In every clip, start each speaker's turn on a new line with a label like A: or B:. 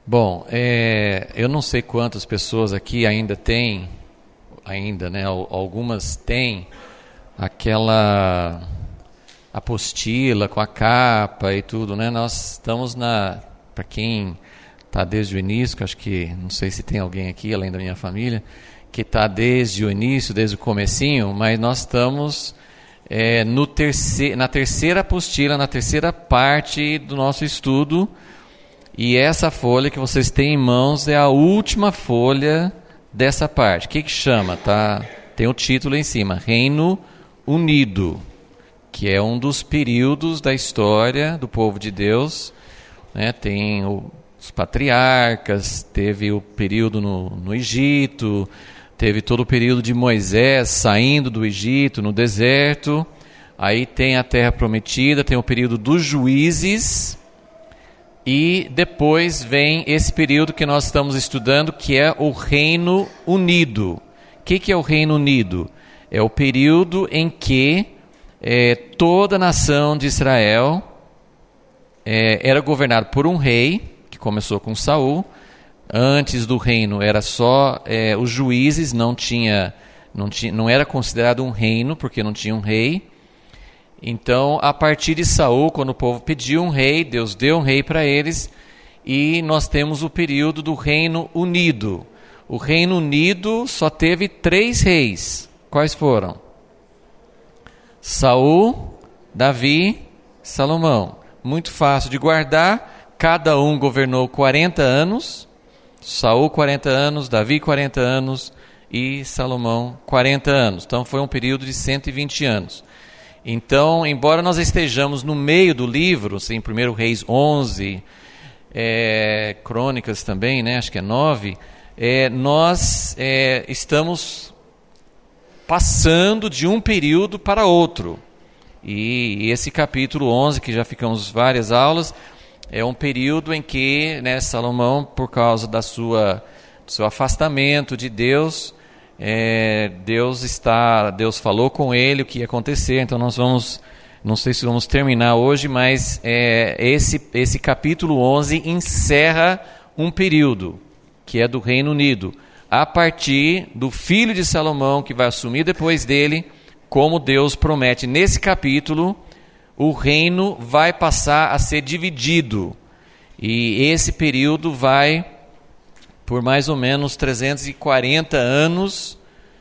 A: Bom, eu não sei quantas pessoas aqui ainda têm, né? Algumas têm aquela apostila com a capa e tudo, né? Nós estamos para quem está desde o início, que acho que, não sei se tem alguém aqui, além da minha família, que está desde o início, desde o comecinho, mas nós estamos na terceira apostila, na terceira parte do nosso estudo, e essa folha que vocês têm em mãos é a última folha dessa parte. O que chama? Tá? Tem o título em cima, Reino Unido, que é um dos períodos da história do povo de Deus, né? Tem os patriarcas, teve o período no Egito, teve todo o período de Moisés saindo do Egito, no deserto, aí tem a Terra Prometida, tem o período dos juízes, e depois vem esse período que nós estamos estudando, que é o Reino Unido. O que é o Reino Unido? É o período em que toda a nação de Israel era governada por um rei, que começou com Saul. Antes do reino era só os juízes, não era considerado um reino, porque não tinha um rei. Então, a partir de Saul, quando o povo pediu um rei, Deus deu um rei para eles, e nós temos o período do Reino Unido. O Reino Unido só teve 3 reis. Quais foram? Saul, Davi, Salomão. Muito fácil de guardar, cada um governou 40 anos, Saul 40 anos, Davi 40 anos e Salomão 40 anos. Então foi um período de 120 anos. Então, embora nós estejamos no meio do livro, assim, 1 Reis 11, Crônicas também, né, acho que é 9, nós estamos passando de um período para outro. E esse capítulo 11, que já ficamos várias aulas, é um período em que, né, Salomão, por causa do seu afastamento de Deus, Deus falou com ele o que ia acontecer. Então nós vamos, não sei se vamos terminar hoje, mas esse capítulo 11 encerra um período, que é do Reino Unido, a partir do filho de Salomão, que vai assumir depois dele, como Deus promete. Nesse capítulo, o reino vai passar a ser dividido, e esse período vai por mais ou menos 340 anos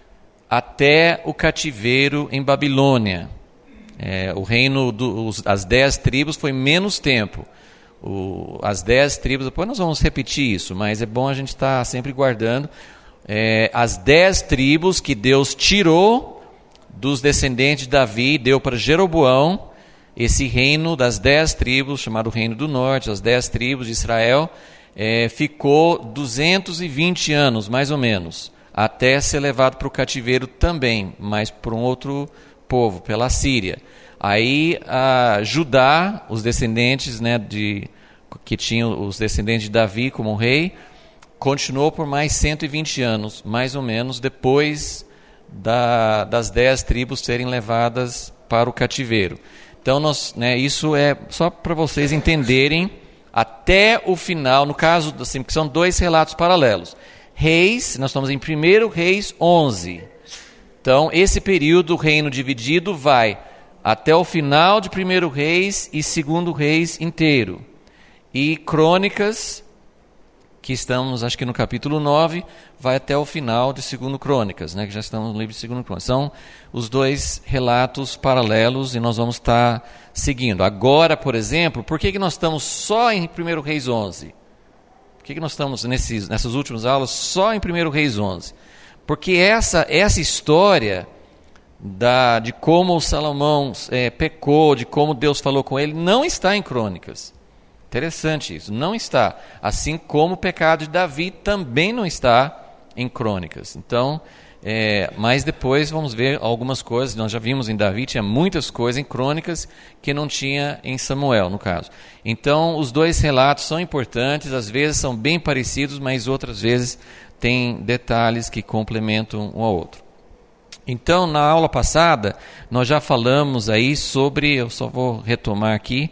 A: até o cativeiro em Babilônia. O reino das 10 tribos foi menos tempo. As 10 tribos, depois nós vamos repetir isso, mas é bom a gente estar sempre guardando. As 10 tribos que Deus tirou dos descendentes de Davi, deu para Jeroboão. Esse reino das 10 tribos, chamado Reino do Norte, as 10 tribos de Israel, ficou 220 anos, mais ou menos, até ser levado para o cativeiro também, mas por um outro povo, pela Síria. Aí Judá, os descendentes, né, que tinham os descendentes de Davi como rei, continuou por mais 120 anos, mais ou menos, depois das 10 tribos serem levadas para o cativeiro. Então, isso é só para vocês entenderem até o final, no caso, assim, porque são 2 relatos paralelos. Reis, nós estamos em 1 Reis 11. Então, esse período, o reino dividido, vai até o final de 1 Reis e 2 Reis inteiro. E Crônicas, que estamos, acho que no capítulo 9, vai até o final de 2 Crônicas, né, que já estamos no livro de 2 Crônicas. São os 2 relatos paralelos e nós vamos estar seguindo. Agora, por exemplo, por que nós estamos só em 1 Reis 11? Por que nós estamos nessas últimas aulas só em 1 Reis 11? Porque essa história de como Salomão pecou, de como Deus falou com ele, não está em Crônicas. Interessante isso, não está. Assim como o pecado de Davi também não está em Crônicas. Então, mas depois vamos ver algumas coisas. Nós já vimos em Davi, tinha muitas coisas em Crônicas que não tinha em Samuel, no caso. Então, os 2 relatos são importantes, às vezes são bem parecidos, mas outras vezes tem detalhes que complementam um ao outro. Então, na aula passada, nós já falamos aí sobre, eu só vou retomar aqui,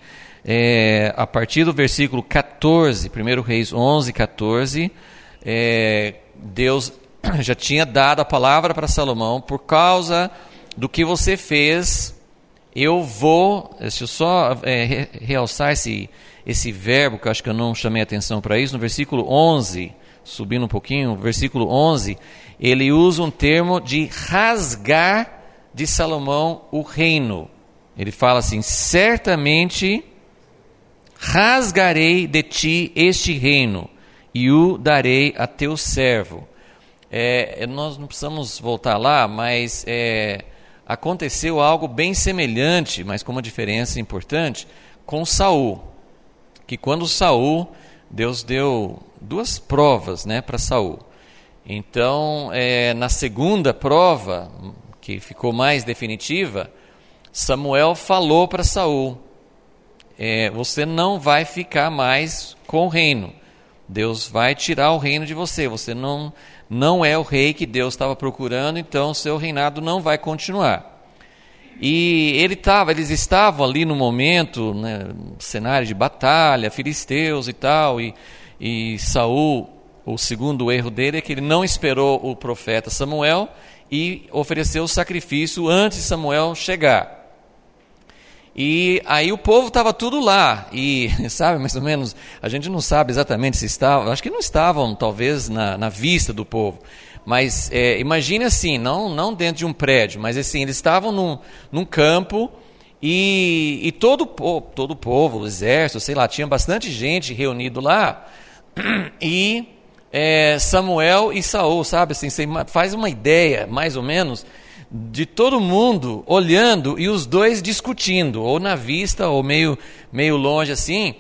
A: a partir do versículo 14, 1 Reis 11, 14, Deus já tinha dado a palavra para Salomão: por causa do que você fez, eu vou... Deixa eu só realçar esse verbo, que eu acho que eu não chamei atenção para isso, no versículo 11, subindo um pouquinho, versículo 11, ele usa um termo de rasgar de Salomão o reino. Ele fala assim: certamente rasgarei de ti este reino e o darei a teu servo. Nós não precisamos voltar lá, mas aconteceu algo bem semelhante, mas com uma diferença importante, com Saul. Que quando Saul, Deus deu 2 provas, né, para Saul. Então, na segunda prova, que ficou mais definitiva, Samuel falou para Saul: você não vai ficar mais com o reino. Deus vai tirar o reino de você. Você não é o rei que Deus estava procurando, então seu reinado não vai continuar. E eles estavam ali no momento, né, cenário de batalha, filisteus e tal, e Saul, o segundo erro dele é que ele não esperou o profeta Samuel e ofereceu o sacrifício antes de Samuel chegar. E aí o povo estava tudo lá, e sabe, mais ou menos, a gente não sabe exatamente se estavam, acho que não estavam talvez na vista do povo, mas imagine assim, não dentro de um prédio, mas assim, eles estavam num campo, e todo o povo, o exército, sei lá, tinha bastante gente reunido lá, e Samuel e Saul, sabe, assim, você faz uma ideia, mais ou menos, de todo mundo olhando e os dois discutindo, ou na vista, ou meio longe assim,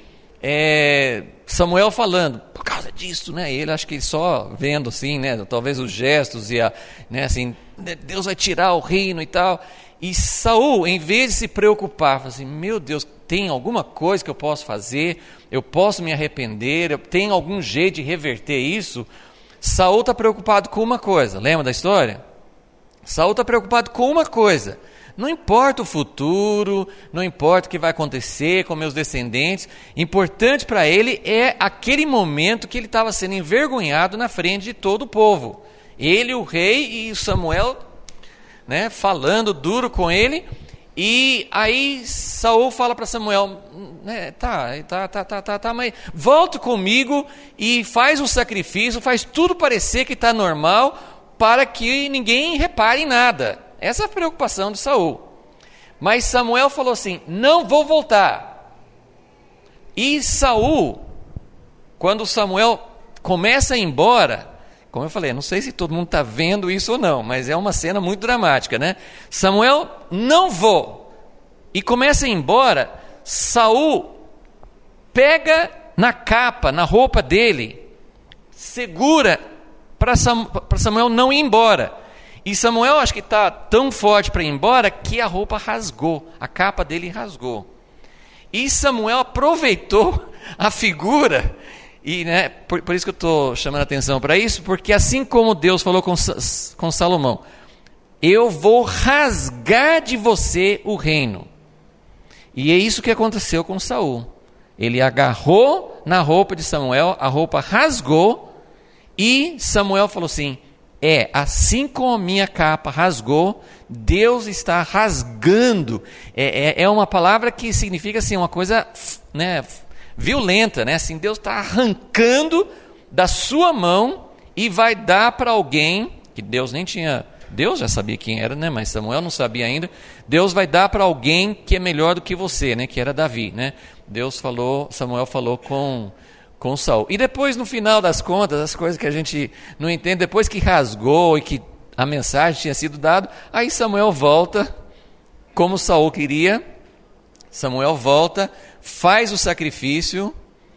A: Samuel falando, por causa disso, né? Ele, acho que só vendo assim, né? Talvez os gestos e né? Assim, Deus vai tirar o reino e tal. E Saul, em vez de se preocupar, fala assim: meu Deus, tem alguma coisa que eu posso fazer? Eu posso me arrepender? Tem algum jeito de reverter isso? Saul está preocupado com uma coisa. Lembra da história? Saul está preocupado com uma coisa: não importa o futuro, não importa o que vai acontecer com meus descendentes, importante para ele é aquele momento que ele estava sendo envergonhado na frente de todo o povo. Ele, o rei, e Samuel, né, falando duro com ele, e aí Saul fala para Samuel: tá, mas volta comigo e faz um sacrifício, faz tudo parecer que está normal, para que ninguém repare em nada. Essa é a preocupação de Saul. Mas Samuel falou assim: não vou voltar. E Saul, quando Samuel começa a ir embora, como eu falei, não sei se todo mundo está vendo isso ou não, mas é uma cena muito dramática, né? Samuel, não vou. E começa a ir embora. Saul pega na capa, na roupa dele, segura para Samuel não ir embora. E Samuel, acho que está tão forte para ir embora que a roupa rasgou, a capa dele rasgou. E Samuel aproveitou a figura, e né, por isso que eu estou chamando a atenção para isso, porque assim como Deus falou com Salomão: eu vou rasgar de você o reino. E é isso que aconteceu com Saul. Ele agarrou na roupa de Samuel, a roupa rasgou, e Samuel falou assim: assim como a minha capa rasgou, Deus está rasgando. É uma palavra que significa assim, uma coisa, né, violenta, né? Assim, Deus está arrancando da sua mão e vai dar para alguém que Deus nem tinha. Deus já sabia quem era, né? Mas Samuel não sabia ainda. Deus vai dar para alguém que é melhor do que você, né? Que era Davi, né? Samuel falou com Saul. E depois, no final das contas, as coisas que a gente não entende, depois que rasgou e que a mensagem tinha sido dada, aí Samuel volta, como Saul queria. Samuel volta, faz o sacrifício,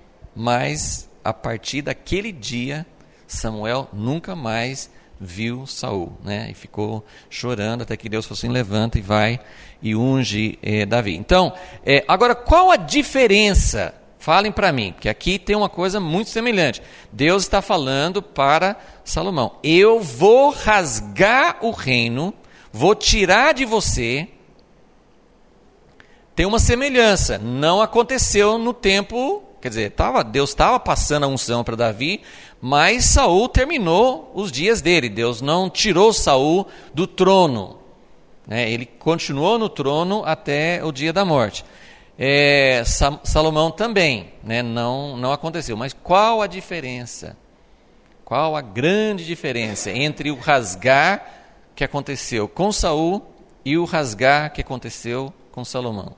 A: mas a partir daquele dia, Samuel nunca mais viu Saul, né? E ficou chorando até que Deus falou assim: levanta e vai e unge Davi. Então, agora qual a diferença? Falem para mim, porque aqui tem uma coisa muito semelhante. Deus está falando para Salomão: eu vou rasgar o reino, vou tirar de você. tem uma semelhança. Não aconteceu no tempo, quer dizer, Deus estava passando a unção para Davi, mas Saul terminou os dias dele. Deus não tirou Saul do trono, né? Ele continuou no trono até o dia da morte. Salomão também, né? Não aconteceu. Mas qual a diferença? Qual a grande diferença entre o rasgar que aconteceu com Saul e o rasgar que aconteceu com Salomão?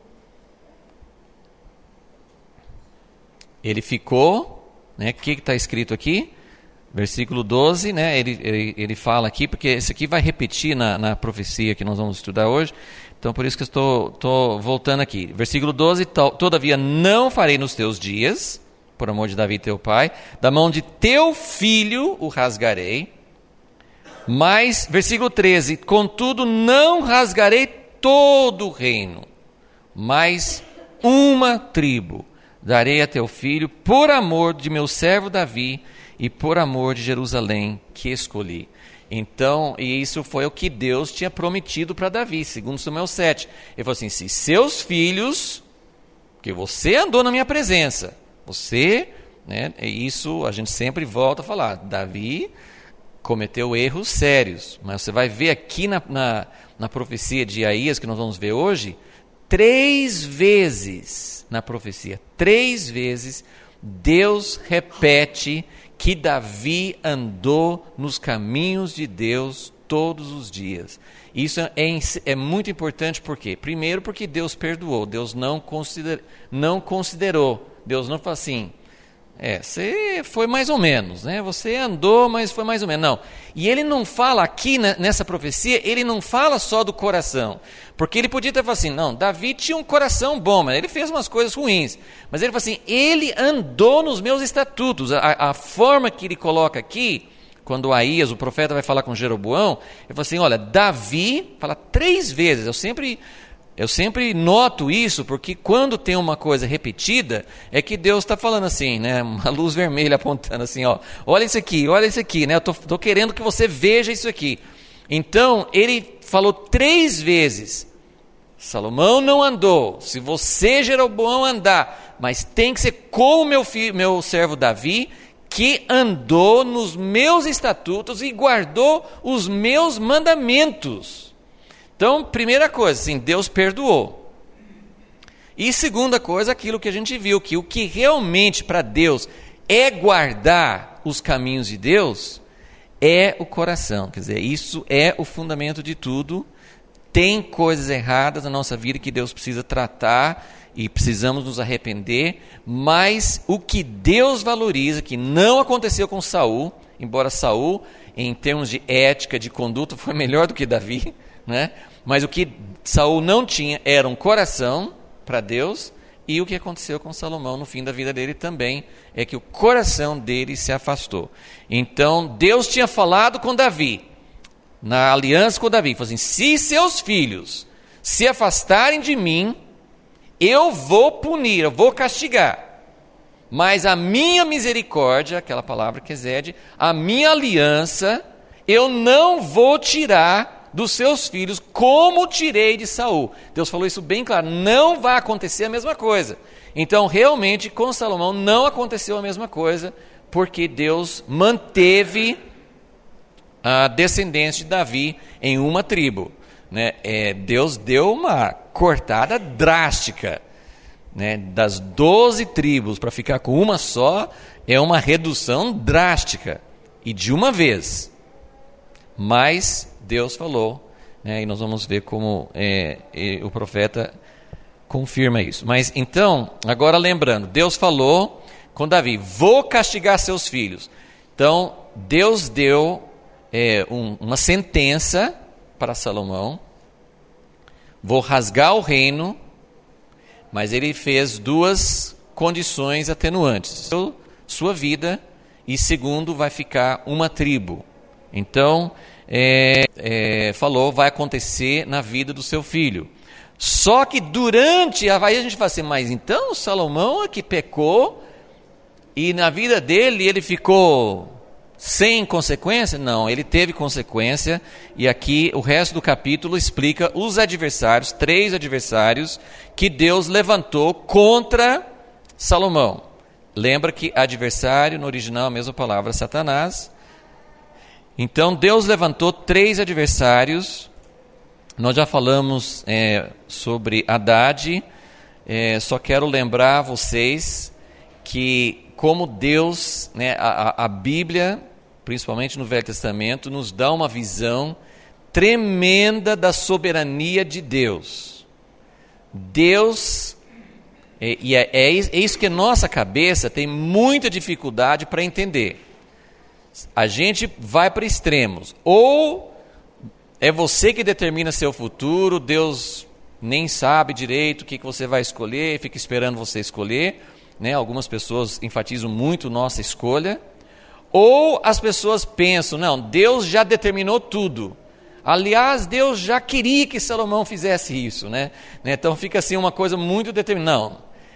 A: Ele ficou, né? O que está escrito aqui? Versículo 12, né? Ele fala aqui, porque esse aqui vai repetir na profecia que nós vamos estudar hoje. Então, por isso que eu estou voltando aqui. Versículo 12, todavia não farei nos teus dias, por amor de Davi teu pai, da mão de teu filho o rasgarei. Mas, versículo 13, contudo não rasgarei todo o reino, mas uma tribo darei a teu filho, por amor de meu servo Davi e por amor de Jerusalém que escolhi. Então, e isso foi o que Deus tinha prometido para Davi, segundo Samuel 7. Ele falou assim, se seus filhos, que você andou na minha presença, você, né, isso a gente sempre volta a falar, Davi cometeu erros sérios, mas você vai ver aqui na profecia de Isaías, que nós vamos ver hoje, 3 vezes na profecia, 3 vezes, Deus repete que Davi andou nos caminhos de Deus todos os dias. Isso é muito importante, por quê? Primeiro, porque Deus perdoou, Deus não considerou, Deus não falou assim, você foi mais ou menos, né? Você andou, mas foi mais ou menos. Não. E ele não fala aqui nessa profecia, ele não fala só do coração. Porque ele podia ter falado assim, não, Davi tinha um coração bom, mas ele fez umas coisas ruins. Mas ele fala assim, ele andou nos meus estatutos. A forma que ele coloca aqui, quando Aías, o profeta, vai falar com Jeroboão, ele fala assim, olha, Davi, fala 3 vezes, eu sempre noto isso, porque quando tem uma coisa repetida, é que Deus está falando assim, né? Uma luz vermelha apontando assim, ó, olha isso aqui, né? Eu estou querendo que você veja isso aqui. Então, ele falou 3 vezes, Salomão não andou, se você, Jeroboão, andar, mas tem que ser como meu servo Davi, que andou nos meus estatutos e guardou os meus mandamentos. Então, primeira coisa, assim, Deus perdoou. E segunda coisa, aquilo que a gente viu, que o que realmente para Deus é guardar os caminhos de Deus, é o coração. Quer dizer, isso é o fundamento de tudo. Tem coisas erradas na nossa vida que Deus precisa tratar e precisamos nos arrepender, mas o que Deus valoriza, que não aconteceu com Saul, embora Saul, em termos de ética, de conduta, foi melhor do que Davi, né? Mas o que Saul não tinha era um coração para Deus, e o que aconteceu com Salomão no fim da vida dele também é que o coração dele se afastou. Então Deus tinha falado com Davi, na aliança com Davi, falou assim, se seus filhos se afastarem de mim, eu vou punir, eu vou castigar, mas a minha misericórdia, aquela palavra que excede, a minha aliança, eu não vou tirar dos seus filhos, como tirei de Saul. Deus falou isso bem claro, não vai acontecer a mesma coisa. Então, realmente, com Salomão não aconteceu a mesma coisa, porque Deus manteve a descendência de Davi em uma tribo, né? Deus deu uma cortada drástica, né? Das 12 tribos para ficar com uma só, é uma redução drástica, e de uma vez. Mas Deus falou, né, e nós vamos ver como o profeta confirma isso. Mas então, agora lembrando, Deus falou com Davi, vou castigar seus filhos. Então, Deus deu uma sentença para Salomão, vou rasgar o reino, mas ele fez 2 condições atenuantes. Sua vida, e segundo, vai ficar uma tribo. Então, falou, vai acontecer na vida do seu filho. Só que durante, aí a gente fala assim, mas então Salomão é que pecou, e na vida dele ele ficou sem consequência? Não, ele teve consequência, e aqui o resto do capítulo explica os adversários, 3 adversários, que Deus levantou contra Salomão. Lembra que adversário, no original, a mesma palavra, Satanás. Então, Deus levantou 3 adversários. Nós já falamos sobre Haddad. Só quero lembrar vocês que, como Deus, né, a Bíblia, principalmente no Velho Testamento, nos dá uma visão tremenda da soberania de Deus. Deus, é isso que a nossa cabeça tem muita dificuldade para entender. A gente vai para extremos. Ou é você que determina seu futuro, Deus nem sabe direito o que você vai escolher, fica esperando você escolher, né? Algumas pessoas enfatizam muito nossa escolha. Ou as pessoas pensam, não, Deus já determinou tudo. Aliás, Deus já queria que Salomão fizesse isso, né? Então fica assim uma coisa muito determinada. Não,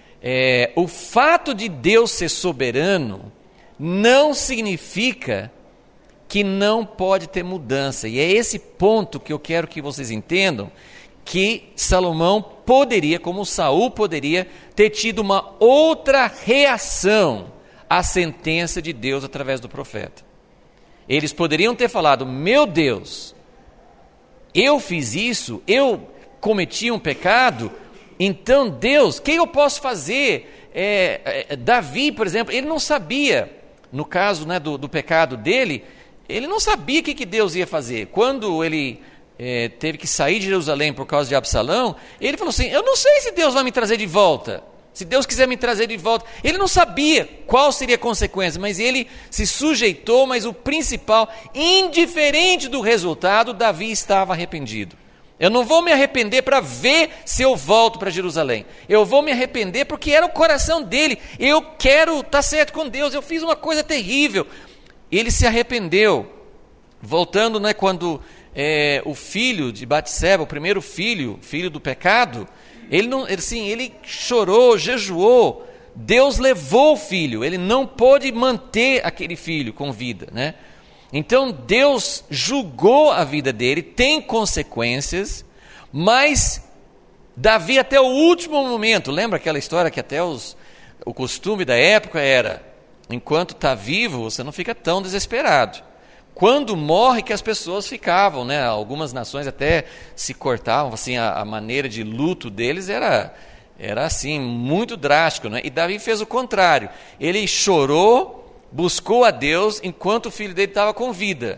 A: o fato de Deus ser soberano não significa que não pode ter mudança. E é esse ponto que eu quero que vocês entendam, que Salomão poderia, como Saul poderia, ter tido uma outra reação à sentença de Deus através do profeta. Eles poderiam ter falado, meu Deus, eu fiz isso, eu cometi um pecado, então Deus, o que eu posso fazer? Davi, por exemplo, ele não sabia, no caso, né, do pecado dele, ele não sabia o que Deus ia fazer. Quando ele teve que sair de Jerusalém por causa de Absalão, ele falou assim, eu não sei se Deus vai me trazer de volta. Se Deus quiser me trazer de volta. Ele não sabia qual seria a consequência, mas ele se sujeitou, mas o principal, indiferente do resultado, Davi estava arrependido. Eu não vou me arrepender para ver se eu volto para Jerusalém. Eu vou me arrepender porque era o coração dele. Eu quero estar certo com Deus, eu fiz uma coisa terrível. Ele se arrependeu. Voltando, né, quando o filho de Batseba, o primeiro filho do pecado, ele chorou, jejuou, Deus levou o filho, ele não pôde manter aquele filho com vida, né? Então Deus julgou a vida dele, tem consequências, mas Davi até o último momento, lembra aquela história que até o costume da época era, enquanto está vivo, você não fica tão desesperado. Quando morre que as pessoas ficavam, né? Algumas nações até se cortavam, assim, a maneira de luto deles era assim, muito drástico, né? E Davi fez o contrário, ele chorou, buscou a Deus enquanto o filho dele estava com vida,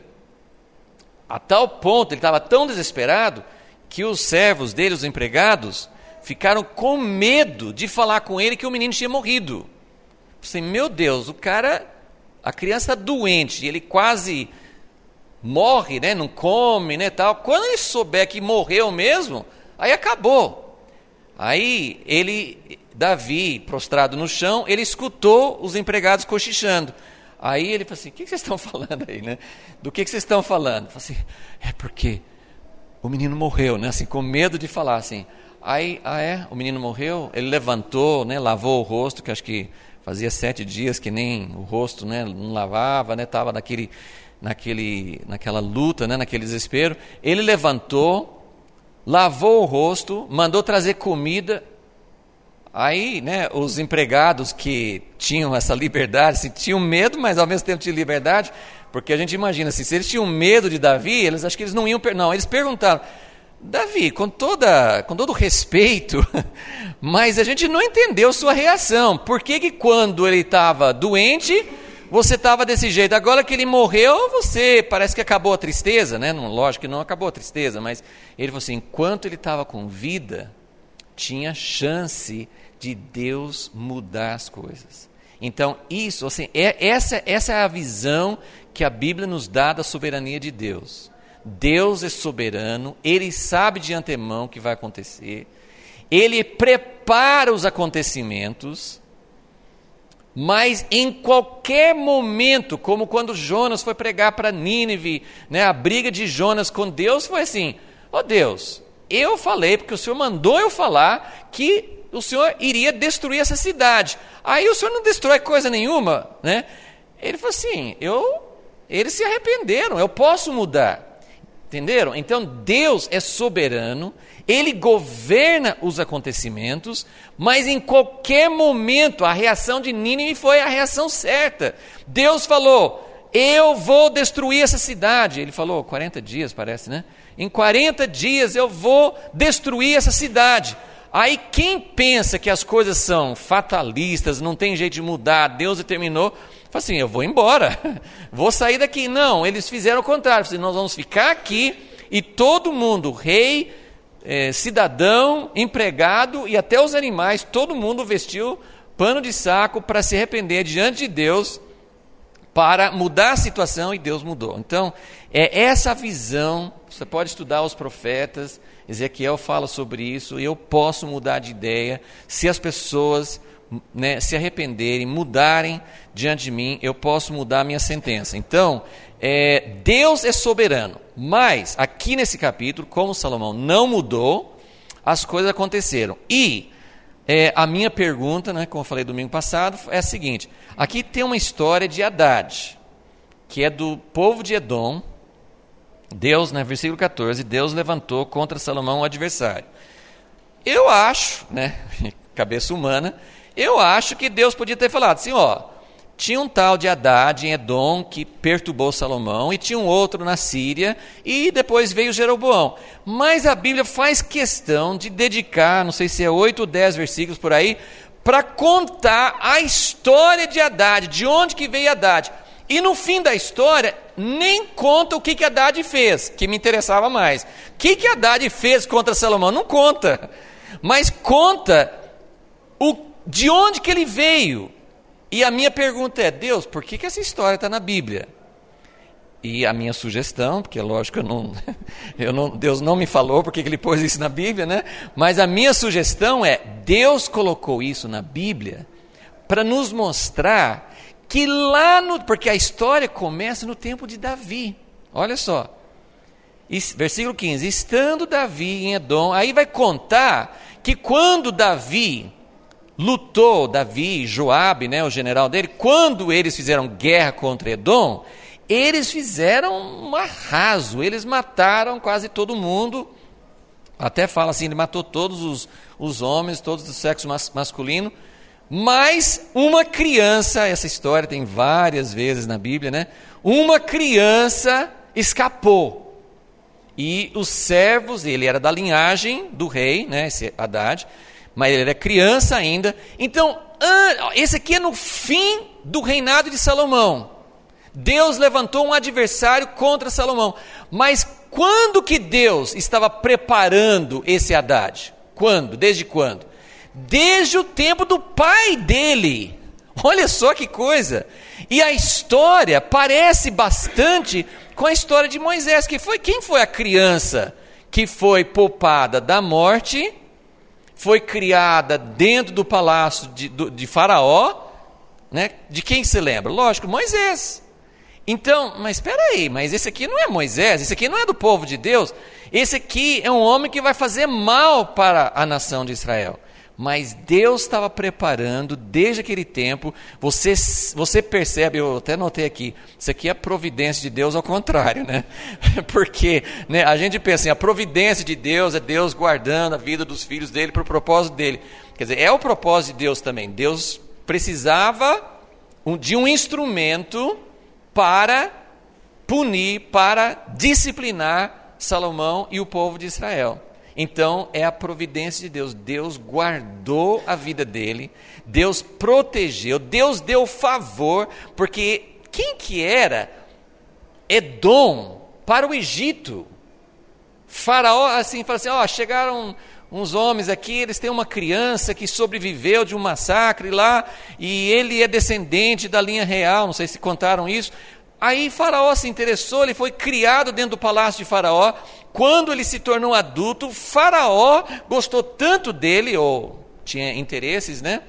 A: a tal ponto, ele estava tão desesperado, que os servos dele, os empregados, ficaram com medo de falar com ele que o menino tinha morrido. Assim, meu Deus, a criança está doente, ele quase morre, né? Não come, né, tal. Quando ele souber que morreu mesmo, aí acabou. Aí Davi, prostrado no chão, ele escutou os empregados cochichando. Aí ele falou assim, o que vocês estão falando aí, né? Do que vocês estão falando? Falei assim, é porque o menino morreu, né? Assim, com medo de falar assim. Aí, o menino morreu? Ele levantou, né? Lavou o rosto, que acho que fazia 7 dias que nem o rosto, né, não lavava, né, estava naquela luta, né, naquele desespero. Ele levantou, lavou o rosto, mandou trazer comida. Aí, né, os empregados que tinham essa liberdade, assim, tinham medo, mas ao mesmo tempo tinham liberdade, porque a gente imagina assim, se eles tinham medo de Davi, acho que eles não iam, não, eles perguntaram, Davi, com todo respeito, mas a gente não entendeu sua reação. Por que quando ele estava doente, você estava desse jeito? Agora que ele morreu, você parece que acabou a tristeza, né? Lógico que não acabou a tristeza, mas ele falou assim, enquanto ele estava com vida, tinha chance de Deus mudar as coisas. Então, isso, assim, essa é a visão que a Bíblia nos dá da soberania de Deus. Deus é soberano, Ele sabe de antemão o que vai acontecer, Ele prepara os acontecimentos, mas em qualquer momento, como quando Jonas foi pregar para Nínive, né, a briga de Jonas com Deus foi assim, Deus, eu falei, porque o Senhor mandou eu falar, que o Senhor iria destruir essa cidade, aí o Senhor não destrói coisa nenhuma, né? Ele falou assim, eu Eles se arrependeram, eu posso mudar. Entenderam? Então Deus é soberano, Ele governa os acontecimentos, mas em qualquer momento a reação de Nínive foi a reação certa. Deus falou, eu vou destruir essa cidade. Ele falou, 40 dias parece, né? Em 40 dias eu vou destruir essa cidade. Aí quem pensa que as coisas são fatalistas, não tem jeito de mudar, Deus determinou, fala assim, eu vou embora, vou sair daqui. Não, eles fizeram o contrário, nós vamos ficar aqui e todo mundo, rei, cidadão, empregado e até os animais, todo mundo vestiu pano de saco para se arrepender diante de Deus, para mudar a situação, e Deus mudou. Então, é essa visão, você pode estudar os profetas, Ezequiel fala sobre isso, e eu posso mudar de ideia, se as pessoas, né, se arrependerem, mudarem diante de mim, eu posso mudar a minha sentença. Então, Deus é soberano, mas aqui nesse capítulo, como Salomão não mudou, as coisas aconteceram. E a minha pergunta, né, como eu falei domingo passado, é a seguinte, aqui tem uma história de Hadad, que é do povo de Edom. Deus, né, versículo 14, Deus levantou contra Salomão um adversário. Eu acho, né, cabeça humana, eu acho que Deus podia ter falado assim, tinha um tal de Hadad em Edom que perturbou Salomão, e tinha um outro na Síria, e depois veio Jeroboão. Mas a Bíblia faz questão de dedicar, não sei se é 8 ou 10 versículos por aí, para contar a história de Hadad, de onde que veio Hadad. E no fim da história, nem conta o que Hadad fez, que me interessava mais. O que Hadad fez contra Salomão? Não conta. Mas conta de onde que ele veio. E a minha pergunta é, Deus, por que essa história está na Bíblia? E a minha sugestão, porque lógico Deus não me falou porque que ele pôs isso na Bíblia, né? Mas a minha sugestão é, Deus colocou isso na Bíblia para nos mostrar que porque a história começa no tempo de Davi, olha só, versículo 15, estando Davi em Edom, aí vai contar que quando Davi lutou, Davi, Joabe, né, o general dele, quando eles fizeram guerra contra Edom, eles fizeram um arraso, eles mataram quase todo mundo, até fala assim, ele matou todos os homens, todos do sexo masculino, mas uma criança, essa história tem várias vezes na Bíblia, né? Uma criança escapou. E os servos, ele era da linhagem do rei, né? Esse Hadad, mas ele era criança ainda. Então, esse aqui é no fim do reinado de Salomão. Deus levantou um adversário contra Salomão. Mas quando que Deus estava preparando esse Hadad? Quando? Desde quando? Desde o tempo do pai dele. Olha só que coisa. E a história parece bastante com a história de Moisés, quem foi a criança que foi poupada da morte, foi criada dentro do palácio de Faraó, né? De quem se lembra? Lógico, Moisés. Então, mas espera aí, mas esse aqui não é Moisés, esse aqui não é do povo de Deus, esse aqui é um homem que vai fazer mal para a nação de Israel. Mas Deus estava preparando desde aquele tempo. Você percebe, eu até notei aqui, isso aqui é a providência de Deus ao contrário, né? Porque, né, a gente pensa assim, a providência de Deus é Deus guardando a vida dos filhos dele para o propósito dele. Quer dizer, é o propósito de Deus também. Deus precisava de um instrumento para punir, para disciplinar Salomão e o povo de Israel. Então, é a providência de Deus. Deus guardou a vida dele, Deus protegeu, Deus deu favor, porque quem que era Edom para o Egito? Faraó, assim, fala assim, chegaram uns homens aqui, eles têm uma criança que sobreviveu de um massacre lá, e ele é descendente da linha real, não sei se contaram isso. Aí Faraó se interessou, ele foi criado dentro do palácio de Faraó. Quando ele se tornou adulto, Faraó gostou tanto dele, ou tinha interesses, né?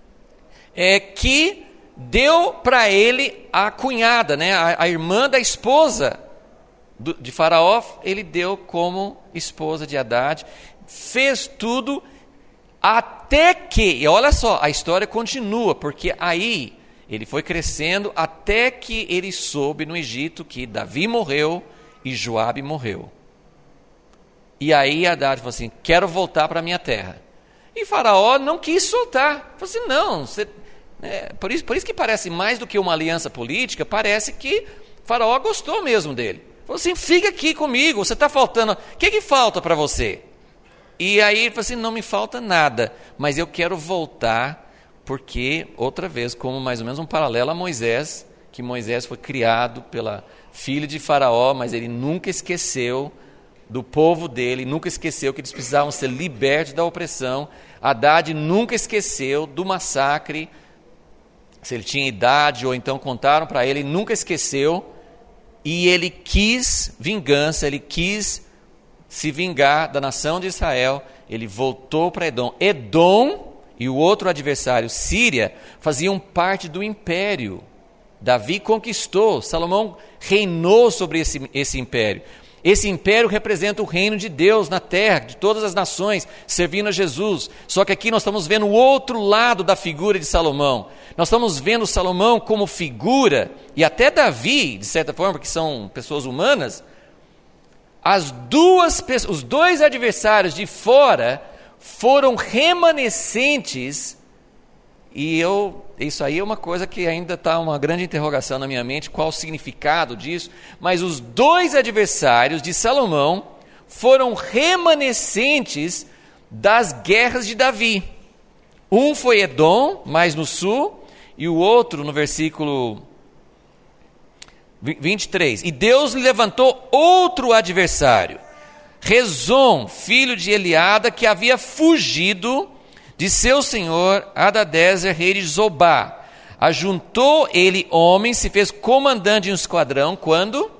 A: Que deu para ele a cunhada, né? A irmã da esposa de Faraó, ele deu como esposa de Hadad. Fez tudo até que, e olha só, a história continua, porque aí Ele foi crescendo até que ele soube no Egito que Davi morreu e Joabe morreu. E aí Haddad falou assim, quero voltar para a minha terra. E Faraó não quis soltar. Falou assim, não, por isso que parece mais do que uma aliança política, parece que Faraó gostou mesmo dele. Falou assim, fica aqui comigo, você está faltando, o que falta para você? E aí ele falou assim, não me falta nada, mas eu quero voltar, porque, outra vez, como mais ou menos um paralelo a Moisés, que Moisés foi criado pela filha de Faraó, mas ele nunca esqueceu do povo dele, nunca esqueceu que eles precisavam ser libertos da opressão. Haddad nunca esqueceu do massacre, se ele tinha idade ou então contaram para ele, nunca esqueceu, e ele quis vingança, ele quis se vingar da nação de Israel, ele voltou para Edom. Edom e o outro adversário, Síria, faziam parte do império. Davi conquistou, Salomão reinou sobre esse império. Esse império representa o reino de Deus na terra, de todas as nações, servindo a Jesus. Só que aqui nós estamos vendo o outro lado da figura de Salomão. Nós estamos vendo Salomão como figura, e até Davi, de certa forma, porque são pessoas humanas. Os dois adversários de fora foram remanescentes, e isso aí é uma coisa que ainda está uma grande interrogação na minha mente, qual o significado disso, mas os dois adversários de Salomão foram remanescentes das guerras de Davi. Um foi Edom, mais no sul, e o outro no versículo 23, e Deus lhe levantou outro adversário, Rezon, filho de Eliada, que havia fugido de seu senhor Hadadezer, rei de Zobá. Ajuntou ele homens, se fez comandante de um esquadrão, quando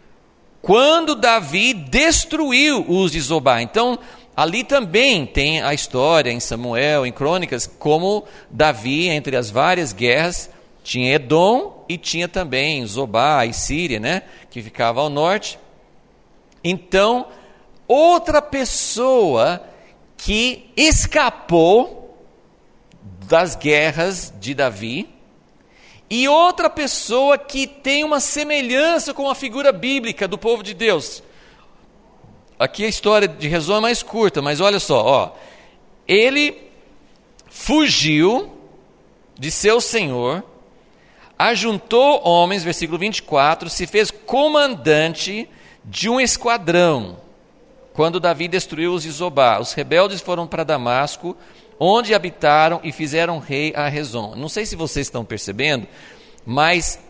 A: Davi destruiu os de Zobá. Então, ali também tem a história em Samuel, em Crônicas, como Davi, entre as várias guerras, tinha Edom e tinha também Zobá e Síria, né, que ficava ao norte. Então, outra pessoa que escapou das guerras de Davi, e outra pessoa que tem uma semelhança com a figura bíblica do povo de Deus. Aqui a história de Rezon é mais curta, mas olha só, ele fugiu de seu senhor, ajuntou homens, versículo 24, se fez comandante de um esquadrão, quando Davi destruiu os de Zobá. Os rebeldes foram para Damasco, onde habitaram e fizeram rei a Rezon. Não sei se vocês estão percebendo, mas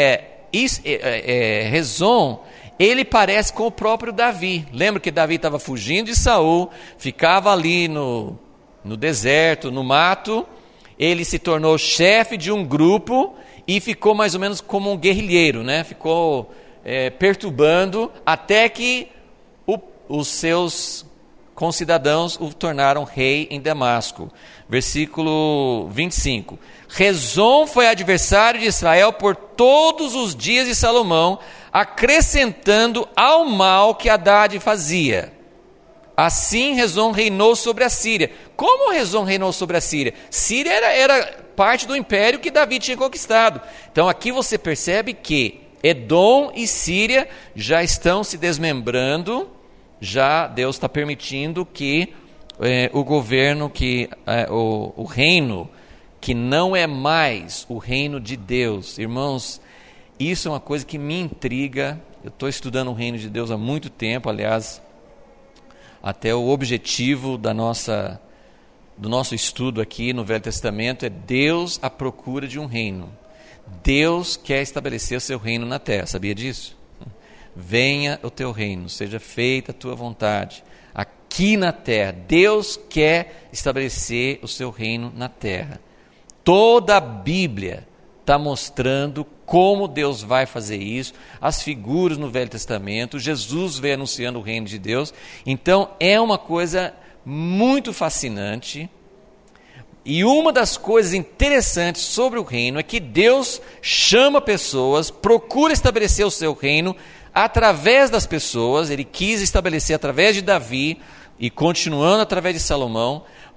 A: Rezon, ele parece com o próprio Davi. Lembra que Davi estava fugindo de Saul, ficava ali no deserto, no mato, ele se tornou chefe de um grupo e ficou mais ou menos como um guerrilheiro, né? Ficou perturbando até que os seus concidadãos o tornaram rei em Damasco. Versículo 25. Rezon foi adversário de Israel por todos os dias de Salomão, acrescentando ao mal que Haddad fazia. Assim Rezon reinou sobre a Síria. Como Rezon reinou sobre a Síria? Síria era parte do império que Davi tinha conquistado. Então aqui você percebe que Edom e Síria já estão se desmembrando. Já Deus está permitindo que o governo, o reino, que não é mais o reino de Deus. Irmãos, isso é uma coisa que me intriga. Eu estou estudando o reino de Deus há muito tempo, aliás, até o objetivo do nosso estudo aqui no Velho Testamento é Deus à procura de um reino. Deus quer estabelecer o seu reino na terra, sabia disso? Venha o teu reino, seja feita a tua vontade, aqui na terra. Deus quer estabelecer o seu reino na terra. Toda a Bíblia está mostrando como Deus vai fazer isso, as figuras no Velho Testamento, Jesus veio anunciando o reino de Deus. Então é uma coisa muito fascinante, e uma das coisas interessantes sobre o reino é que Deus chama pessoas, procura estabelecer o seu reino através das pessoas. Ele quis estabelecer através de Davi e continuando através de Salomão,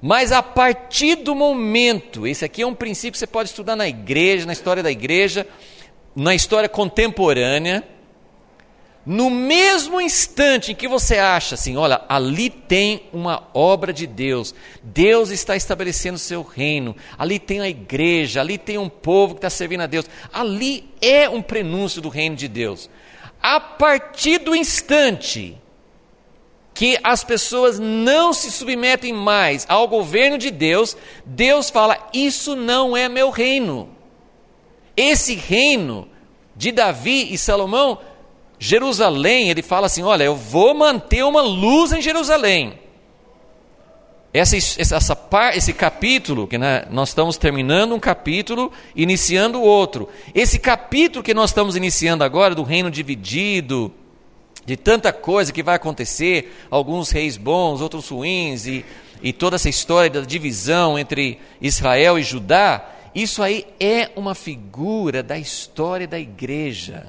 A: Mas a partir do momento, esse aqui é um princípio que você pode estudar na igreja, na história da igreja, na história contemporânea, no mesmo instante em que você acha assim, olha, ali tem uma obra de Deus, Deus está estabelecendo o seu reino, ali tem a igreja, ali tem um povo que está servindo a Deus, ali é um prenúncio do reino de Deus. A partir do instante que as pessoas não se submetem mais ao governo de Deus, Deus fala, isso não é meu reino. Esse reino de Davi e Salomão, Jerusalém, ele fala assim, olha, eu vou manter uma luz em Jerusalém. Esse capítulo, que nós estamos terminando um capítulo, iniciando outro. Esse capítulo que nós estamos iniciando agora, do reino dividido, de tanta coisa que vai acontecer, alguns reis bons, outros ruins, e toda essa história da divisão entre Israel e Judá, isso aí é uma figura da história da igreja.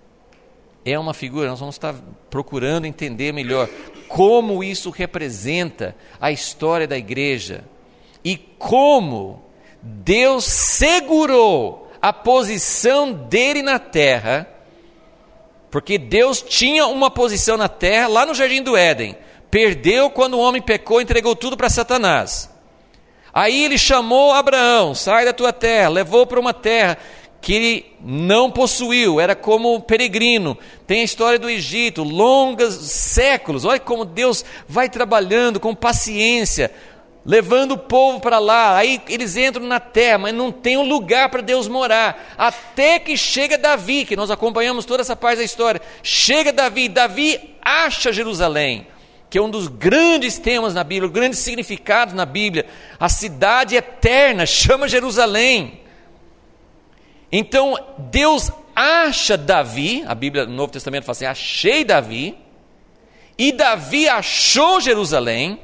A: É uma figura, nós vamos estar procurando entender melhor como isso representa a história da igreja e como Deus segurou a posição dele na terra, porque Deus tinha uma posição na terra lá no Jardim do Éden, perdeu quando o homem pecou e entregou tudo para Satanás. Aí ele chamou Abraão, sai da tua terra, levou para uma terra que ele não possuiu, era como peregrino. Tem a história do Egito, longos séculos, olha como Deus vai trabalhando com paciência, levando o povo para lá, aí eles entram na terra, mas não tem um lugar para Deus morar, até que chega Davi, que nós acompanhamos toda essa parte da história, chega Davi acha Jerusalém, que é um dos grandes temas na Bíblia, grandes significados na Bíblia, a cidade eterna chama Jerusalém. Então Deus acha Davi, a Bíblia no Novo Testamento fala assim, achei Davi, e Davi achou Jerusalém,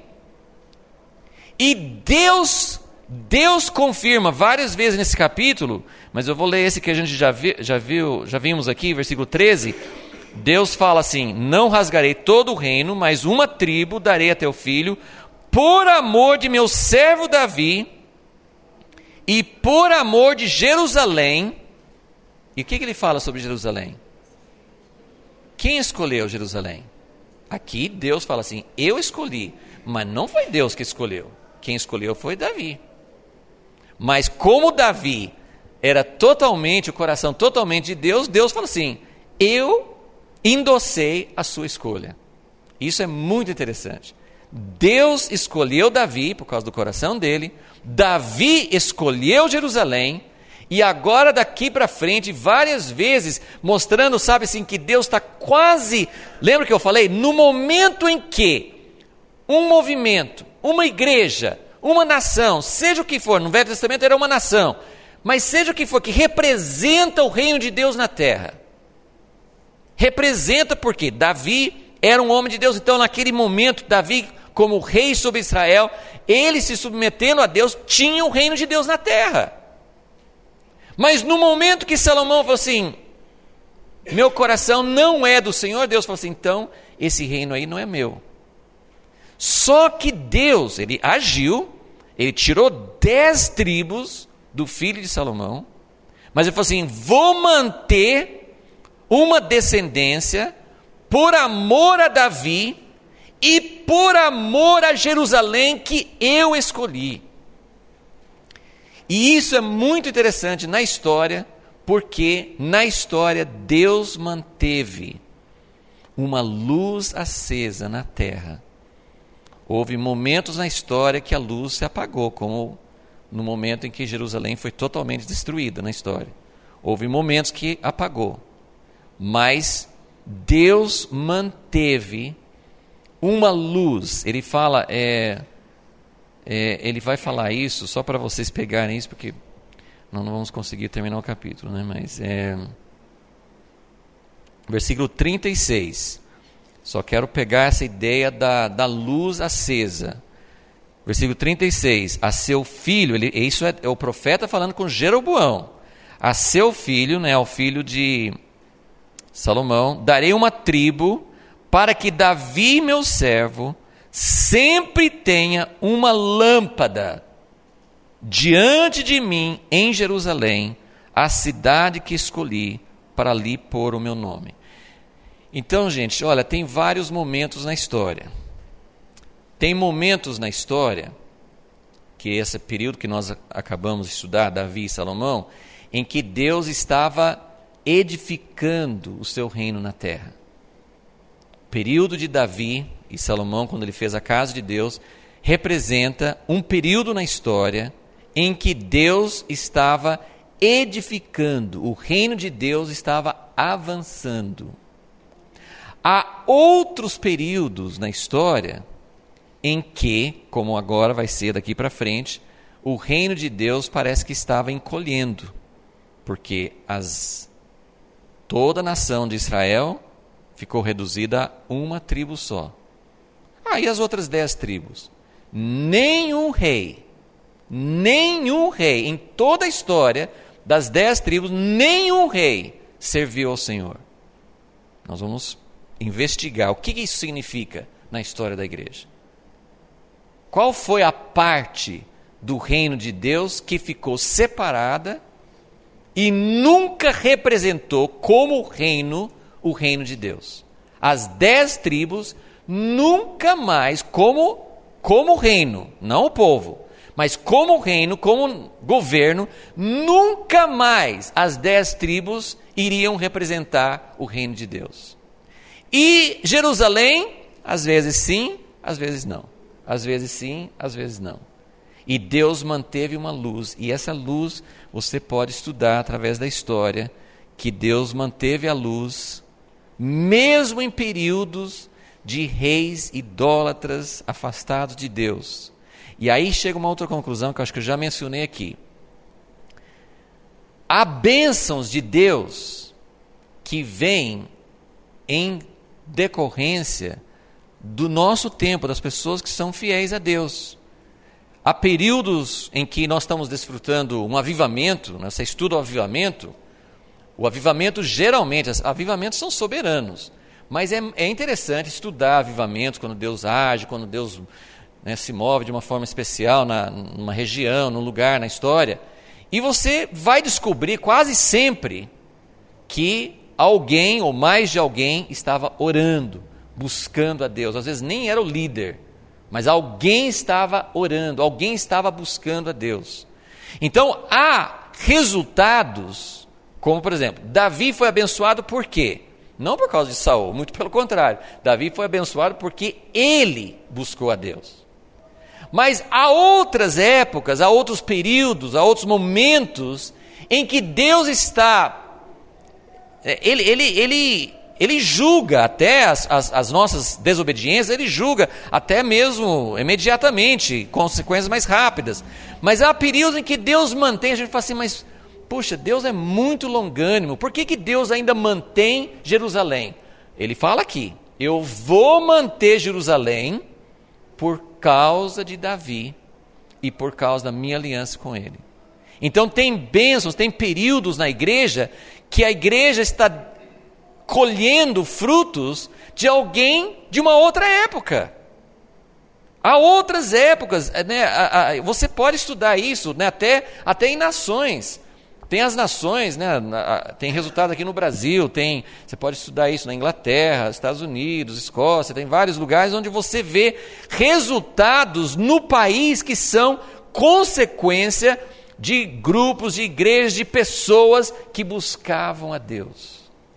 A: e Deus confirma várias vezes nesse capítulo, mas eu vou ler esse que a gente já vimos aqui, versículo 13, Deus fala assim, não rasgarei todo o reino, mas uma tribo darei a teu filho, por amor de meu servo Davi, e por amor de Jerusalém. E o que ele fala sobre Jerusalém? Quem escolheu Jerusalém? Aqui Deus fala assim, eu escolhi, mas não foi Deus que escolheu. Quem escolheu foi Davi. Mas como Davi era o coração totalmente de Deus, Deus fala assim, eu endossei a sua escolha. Isso é muito interessante. Deus escolheu Davi por causa do coração dele, Davi escolheu Jerusalém, e agora daqui para frente, várias vezes, mostrando, sabe assim, que Deus está quase, lembra que eu falei? No momento em que um movimento, uma igreja, uma nação, seja o que for, no Velho Testamento era uma nação, mas seja o que for, que representa o reino de Deus na terra, representa porque Davi era um homem de Deus, então naquele momento, Davi como rei sobre Israel, ele se submetendo a Deus, tinha o reino de Deus na terra. Mas no momento que Salomão falou assim, meu coração não é do Senhor, Deus falou assim, então esse reino aí não é meu. Só que Deus, ele agiu, ele tirou 10 tribos do filho de Salomão, mas ele falou assim, vou manter uma descendência por amor a Davi e por amor a Jerusalém que eu escolhi. E isso é muito interessante na história, porque na história Deus manteve uma luz acesa na terra. Houve momentos na história que a luz se apagou, como no momento em que Jerusalém foi totalmente destruída na história. Houve momentos que apagou, mas Deus manteve uma luz. Ele fala, ele vai falar isso, só para vocês pegarem isso, porque não vamos conseguir terminar o capítulo, né? Mas versículo 36, só quero pegar essa ideia da luz acesa. Versículo 36, a seu filho, isso é o profeta falando com Jeroboão, a seu filho, né, o filho de Salomão, darei uma tribo para que Davi, meu servo, sempre tenha uma lâmpada diante de mim em Jerusalém, a cidade que escolhi para ali pôr o meu nome. Então, gente, olha, tem vários momentos na história. Tem momentos na história, que esse período que nós acabamos de estudar, Davi e Salomão, em que Deus estava edificando o seu reino na terra. O período de Davi e Salomão, quando ele fez a casa de Deus, representa um período na história em que Deus estava edificando, o reino de Deus estava avançando. Há outros períodos na história em que, como agora vai ser daqui para frente, o reino de Deus parece que estava encolhendo, porque toda a nação de Israel ficou reduzida a uma tribo só. E as outras 10 tribos? Nenhum rei em toda a história das 10 tribos, nenhum rei serviu ao Senhor. Nós vamos investigar o que isso significa na história da igreja. Qual foi a parte do reino de Deus que ficou separada e nunca representou como reino o reino de Deus? As 10 tribos nunca mais, como reino, não o povo, mas como reino, como governo, nunca mais as 10 tribos iriam representar o reino de Deus. E Jerusalém, às vezes sim, às vezes não. Às vezes sim, às vezes não. E Deus manteve uma luz, e essa luz você pode estudar através da história, que Deus manteve a luz, mesmo em períodos de reis idólatras afastados de Deus. E aí chega uma outra conclusão que eu acho que eu já mencionei aqui. Há bênçãos de Deus que vêm em decorrência do nosso tempo, das pessoas que são fiéis a Deus. Há períodos em que nós estamos desfrutando um avivamento, você estuda o avivamento geralmente, avivamentos são soberanos, mas é interessante estudar avivamentos, quando Deus age, quando Deus se move de uma forma especial numa região, num lugar, na história, e você vai descobrir quase sempre que alguém ou mais de alguém estava orando, buscando a Deus. Às vezes nem era o líder, mas alguém estava orando, alguém estava buscando a Deus. Então há resultados, como por exemplo, Davi foi abençoado por quê? Não por causa de Saul, muito pelo contrário. Davi foi abençoado porque ele buscou a Deus. Mas há outras épocas, há outros períodos, há outros momentos em que Deus está... Ele julga até as nossas desobediências, ele julga até mesmo imediatamente, consequências mais rápidas. Mas há períodos em que Deus mantém, a gente fala assim, mas, puxa, Deus é muito longânimo, por que Deus ainda mantém Jerusalém? Ele fala aqui, eu vou manter Jerusalém por causa de Davi e por causa da minha aliança com ele. Então tem bênçãos, tem períodos na igreja que a igreja está colhendo frutos de alguém de uma outra época. Há outras épocas, você pode estudar isso, até em nações. Tem as nações, tem resultado aqui no Brasil, você pode estudar isso na Inglaterra, Estados Unidos, Escócia, tem vários lugares onde você vê resultados no país que são consequência de grupos, de igrejas, de pessoas que buscavam a Deus.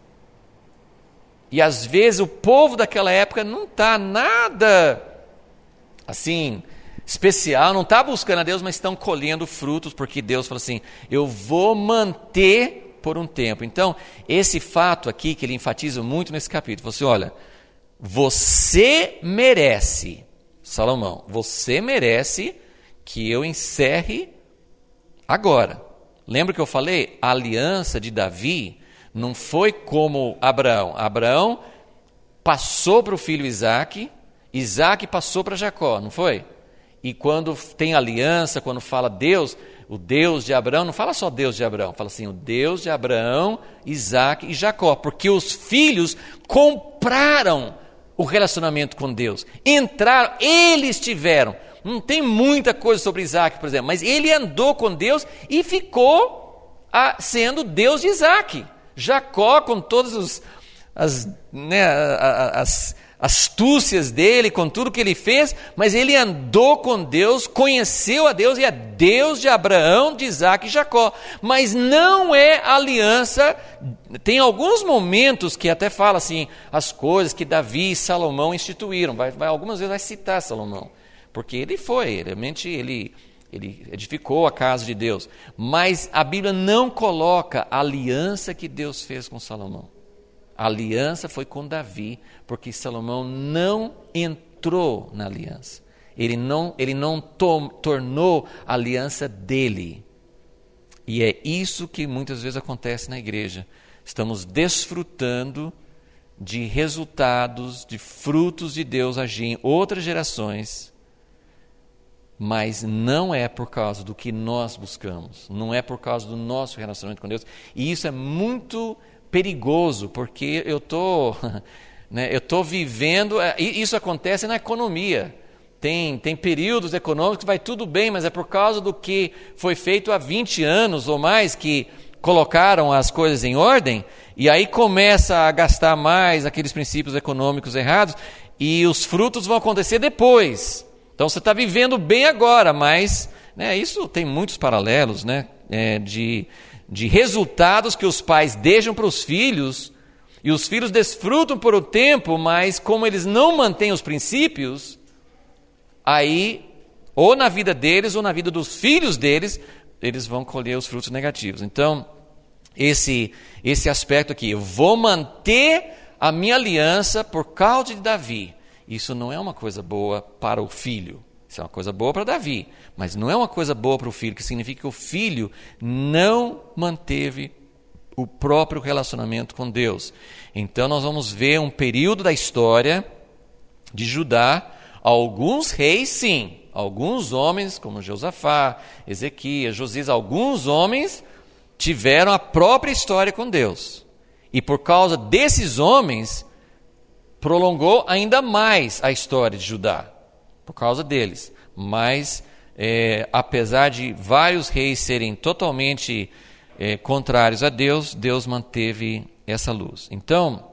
A: E às vezes o povo daquela época não está nada assim especial, não está buscando a Deus, mas estão colhendo frutos, porque Deus fala assim, eu vou manter por um tempo. Então, esse fato aqui, que ele enfatiza muito nesse capítulo, você olha, você merece, Salomão, você merece que eu encerre agora. Lembra que eu falei? A aliança de Davi não foi como Abraão. Abraão passou para o filho Isaac, Isaac passou para Jacó, não foi? E quando tem aliança, quando fala Deus, o Deus de Abraão, não fala só Deus de Abraão, fala assim, o Deus de Abraão, Isaac e Jacó, porque os filhos compraram o relacionamento com Deus. Entraram, eles tiveram. Não tem muita coisa sobre Isaac, por exemplo, mas ele andou com Deus e ficou sendo Deus de Isaac. Jacó, com todas as astúcias dele, com tudo que ele fez, mas ele andou com Deus, conheceu a Deus e é Deus de Abraão, de Isaac e Jacó. Mas não é aliança. Tem alguns momentos que até fala assim, as coisas que Davi e Salomão instituíram. Algumas vezes vai citar Salomão, porque ele realmente ele edificou a casa de Deus. Mas a Bíblia não coloca a aliança que Deus fez com Salomão. A aliança foi com Davi, porque Salomão não entrou na aliança. Ele não tornou a aliança dele. E é isso que muitas vezes acontece na igreja. Estamos desfrutando de resultados, de frutos de Deus agir em outras gerações, mas não é por causa do que nós buscamos, não é por causa do nosso relacionamento com Deus. E isso é muito perigoso, porque eu estou vivendo, isso acontece na economia. Tem períodos econômicos que vai tudo bem, mas é por causa do que foi feito há 20 anos ou mais que colocaram as coisas em ordem, e aí começa a gastar mais aqueles princípios econômicos errados, e os frutos vão acontecer depois. Então você está vivendo bem agora, mas isso tem muitos paralelos, de resultados que os pais deixam para os filhos, e os filhos desfrutam por um tempo, mas como eles não mantêm os princípios, aí, ou na vida deles, ou na vida dos filhos deles, eles vão colher os frutos negativos. Então, esse aspecto aqui, eu vou manter a minha aliança por causa de Davi. Isso não é uma coisa boa para o filho. Isso é uma coisa boa para Davi, mas não é uma coisa boa para o filho, que significa que o filho não manteve o próprio relacionamento com Deus. Então nós vamos ver um período da história de Judá, alguns reis sim, alguns homens como Josafá, Ezequias, Josias, alguns homens tiveram a própria história com Deus. E por causa desses homens, prolongou ainda mais a história de Judá. Por causa deles. Mas, apesar de vários reis serem totalmente contrários a Deus, Deus manteve essa luz. Então,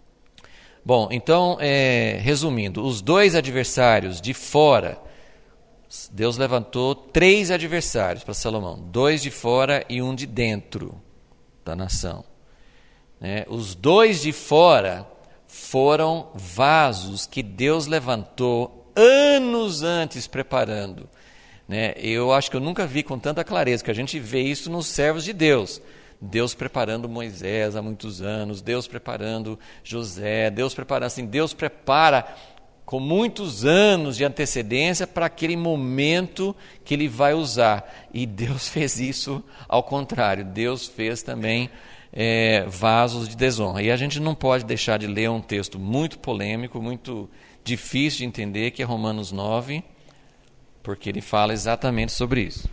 A: resumindo, os dois adversários de fora, Deus levantou 3 adversários para Salomão, 2 de fora e 1 de dentro da nação. Os 2 de fora foram vasos que Deus levantou anos antes preparando. Eu acho que eu nunca vi com tanta clareza, que a gente vê isso nos servos de Deus. Deus preparando Moisés há muitos anos, Deus preparando José, Deus prepara com muitos anos de antecedência para aquele momento que ele vai usar. E Deus fez isso ao contrário, Deus fez também vasos de desonra. E a gente não pode deixar de ler um texto muito polêmico, muito difícil de entender, que é Romanos 9, porque ele fala exatamente sobre isso.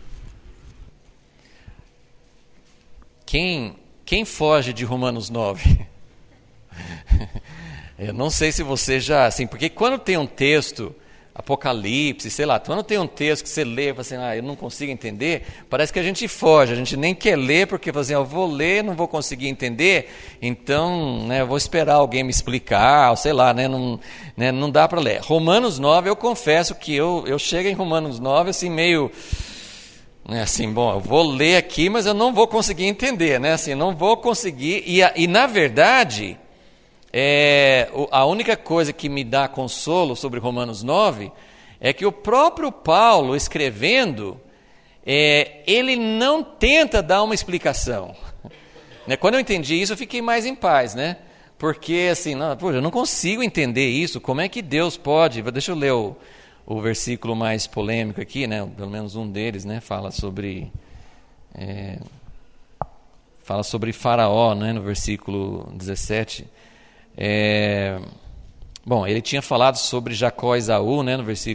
A: Quem foge de Romanos 9? Eu não sei se você já, porque quando tem um texto, Apocalipse, sei lá, quando tem um texto que você lê e fala assim, eu não consigo entender, parece que a gente foge, a gente nem quer ler, porque eu vou ler, não vou conseguir entender, então eu vou esperar alguém me explicar, sei lá, não dá para ler. Romanos 9, eu confesso que eu chego em Romanos 9 assim meio, eu vou ler aqui, mas eu não vou conseguir entender, não vou conseguir, e na verdade, a única coisa que me dá consolo sobre Romanos 9 é que o próprio Paulo, escrevendo, ele não tenta dar uma explicação. Quando eu entendi isso, eu fiquei mais em paz, porque eu não consigo entender isso, como é que Deus pode... Deixa eu ler o versículo mais polêmico aqui, pelo menos um deles, fala sobre Faraó, no versículo 17... ele tinha falado sobre Jacó e Esaú,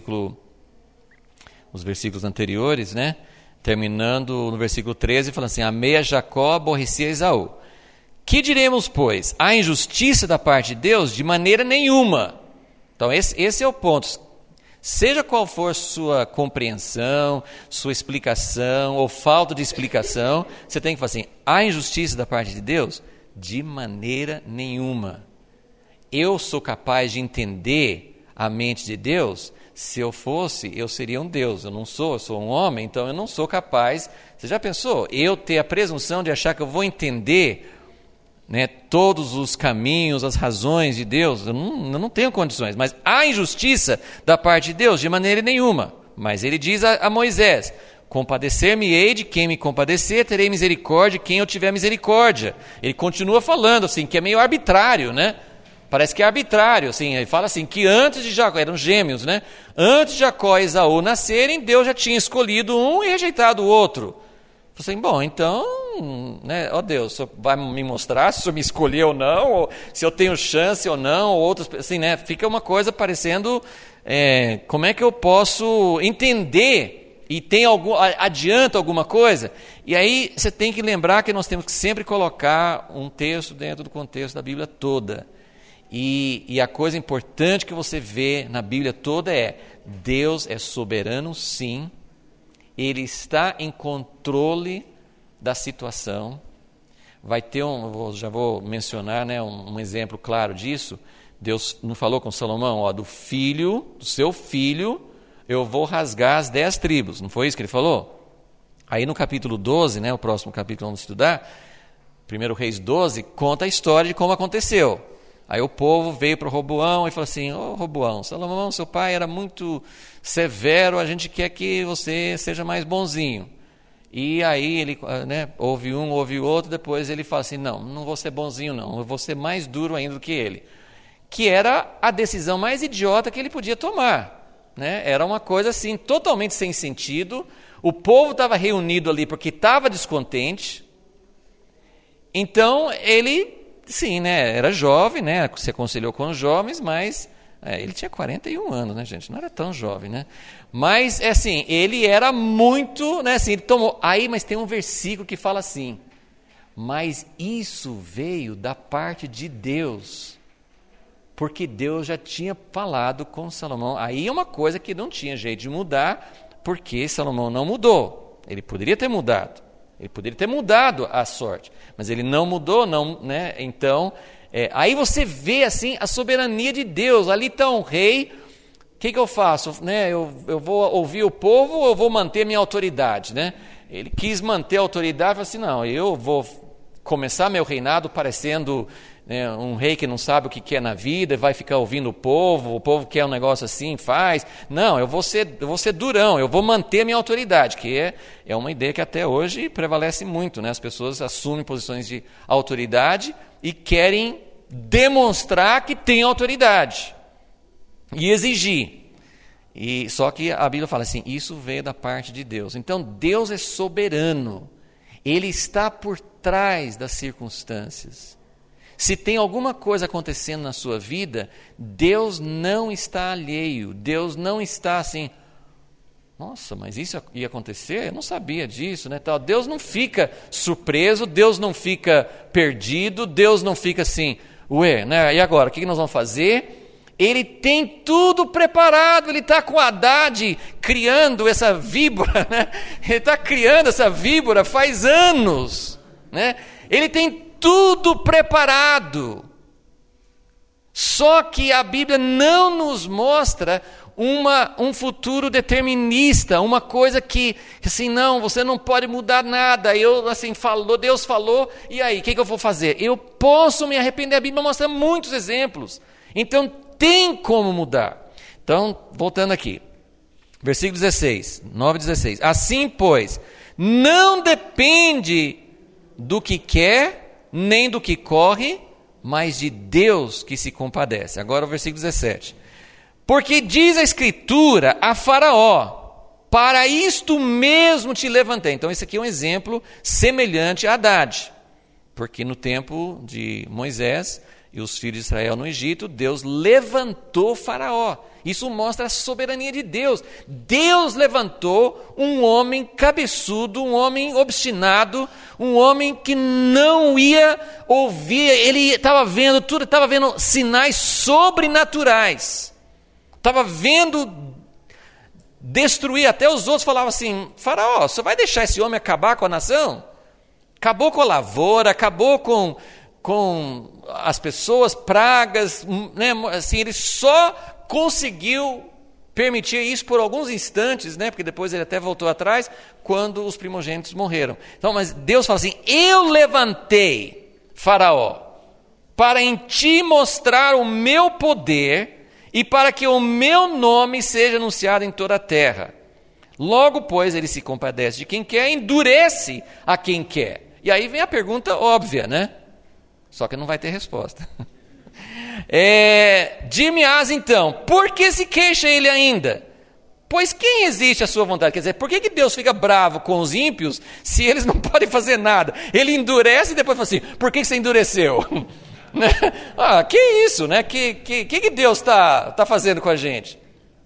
A: nos versículos anteriores, terminando no versículo 13, falando assim, amei a Jacó, aborreci a Esaú. Que diremos, pois? Há injustiça da parte de Deus? De maneira nenhuma. Então esse é o ponto. Seja qual for sua compreensão, sua explicação ou falta de explicação, você tem que falar assim, há injustiça da parte de Deus? De maneira nenhuma. Eu sou capaz de entender a mente de Deus? Se eu fosse, eu seria um Deus. Eu sou um homem, então eu não sou capaz. Você já pensou? Eu ter a presunção de achar que eu vou entender, né, todos os caminhos, as razões de Deus? Eu não tenho condições. Mas há injustiça da parte de Deus? De maneira nenhuma. Mas ele diz a Moisés, compadecer-me-ei de quem me compadecer, terei misericórdia de quem eu tiver misericórdia. Ele continua falando assim, que é meio arbitrário, né? Parece que é arbitrário, assim, ele fala assim, que antes de Jacó, eram gêmeos, né? Antes de Jacó e Esaú nascerem, Deus já tinha escolhido um e rejeitado o outro. Assim, bom, então, né, ó Deus, o senhor vai me mostrar se o senhor me escolheu ou não, ou se eu tenho chance ou não, ou outros, assim, né? Fica uma coisa parecendo, como é que eu posso entender e adianta alguma coisa? E aí você tem que lembrar que nós temos que sempre colocar um texto dentro do contexto da Bíblia toda. E a coisa importante que você vê na Bíblia toda é, Deus é soberano, sim, Ele está em controle da situação. Vai ter já vou mencionar, né, um exemplo claro disso. Deus não falou com Salomão, ó, do seu filho, eu vou rasgar as 10 tribos. Não foi isso que ele falou? Aí no capítulo 12, né, o próximo capítulo vamos estudar, 1 Reis 12, conta a história de como aconteceu. Aí o povo veio para o Roboão e falou assim, ô Roboão, Salomão, seu pai era muito severo, a gente quer que você seja mais bonzinho. E aí ele, né, ouve um, ouve o outro, depois ele fala assim, não vou ser bonzinho não, eu vou ser mais duro ainda do que ele. Que era a decisão mais idiota que ele podia tomar, né? Era uma coisa assim, totalmente sem sentido, o povo estava reunido ali porque estava descontente, então ele... Sim, né? Era jovem, né? Se aconselhou com os jovens, mas ele tinha 41 anos, né, gente? Não era tão jovem, né? Mas, assim, ele era muito, né? Assim, ele tomou. Aí, mas tem um versículo que fala assim, mas isso veio da parte de Deus, porque Deus já tinha falado com Salomão. Aí é uma coisa que não tinha jeito de mudar, porque Salomão não mudou. Ele poderia ter mudado. Ele poderia ter mudado a sorte, mas ele não mudou, não, né? Então, aí você vê assim a soberania de Deus. Ali está um rei, o que eu faço? Né? Eu vou ouvir o povo ou eu vou manter minha autoridade? Né? Ele quis manter a autoridade, falou assim, não, eu vou começar meu reinado parecendo... um rei que não sabe o que quer na vida, vai ficar ouvindo o povo quer um negócio assim, faz. Não, eu vou ser durão, eu vou manter minha autoridade, que é uma ideia que até hoje prevalece muito, né? As pessoas assumem posições de autoridade e querem demonstrar que tem autoridade e exigir. Só que a Bíblia fala assim, isso veio da parte de Deus. Então Deus é soberano, Ele está por trás das circunstâncias. Se tem alguma coisa acontecendo na sua vida, Deus não está alheio, Deus não está assim, nossa, mas isso ia acontecer? Eu não sabia disso, né? Deus não fica surpreso, Deus não fica perdido, Deus não fica assim, né? E agora, o que nós vamos fazer? Ele tem tudo preparado, ele está com Haddad criando essa víbora, né? Ele está criando essa víbora faz anos, né? Ele tem tudo preparado. Só que a Bíblia não nos mostra um futuro determinista, uma coisa que assim, não, você não pode mudar nada. Deus falou, e aí, o que eu vou fazer? Eu posso me arrepender, a Bíblia mostra muitos exemplos. Então, tem como mudar. Então, voltando aqui, versículo 16, 9:16. Assim, pois, não depende do que quer, nem do que corre, mas de Deus que se compadece. Agora o versículo 17. Porque diz a Escritura a Faraó, para isto mesmo te levantei. Então esse aqui é um exemplo semelhante a Haddad. Porque no tempo de Moisés e os filhos de Israel no Egito, Deus levantou Faraó. Isso mostra a soberania de Deus. Deus levantou um homem cabeçudo, um homem obstinado, um homem que não ia ouvir, ele estava vendo tudo, estava vendo sinais sobrenaturais. estava vendo destruir, até os outros falavam assim, Faraó, você vai deixar esse homem acabar com a nação? Acabou com a lavoura, acabou com as pessoas, pragas, né? Assim, ele só conseguiu permitir isso por alguns instantes, né? Porque depois ele até voltou atrás, quando os primogênitos morreram. Então, mas Deus fala assim, eu levantei, Faraó, para em ti mostrar o meu poder e para que o meu nome seja anunciado em toda a terra. Logo, pois, ele se compadece de quem quer, endurece a quem quer. E aí vem a pergunta óbvia, né? Só que não vai ter resposta. Dir-me-ás então, por que se queixa ele ainda? Pois quem existe à sua vontade? Quer dizer, por que Deus fica bravo com os ímpios se eles não podem fazer nada? Ele endurece e depois fala assim, por que você endureceu? Que isso, né? Que Deus está fazendo com a gente?